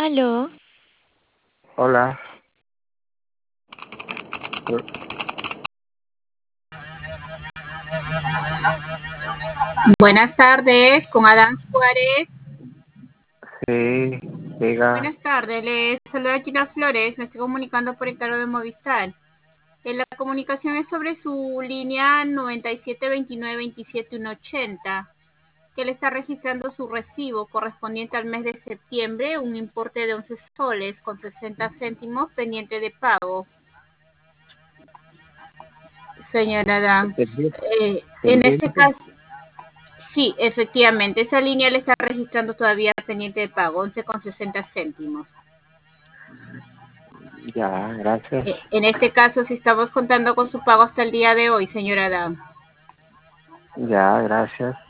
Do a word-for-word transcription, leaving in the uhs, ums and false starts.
Aló. Hola. Buenas tardes, con Adán Suárez. Sí, diga. Buenas tardes, le saluda Gina Flores, me estoy comunicando por el cargo de Movistar. Eh, La comunicación es sobre su línea noventa y siete veintinueve veintisiete ciento ochenta, que le está registrando su recibo correspondiente al mes de septiembre, un importe de once soles con sesenta céntimos pendiente de pago. Señora Adán, eh, en este Pendiente. caso, sí, efectivamente, esa línea le está registrando todavía pendiente de pago, once con sesenta céntimos. Ya, gracias. Eh, En este caso, si estamos contando con su pago hasta el día de hoy, señora Adán. Ya, gracias.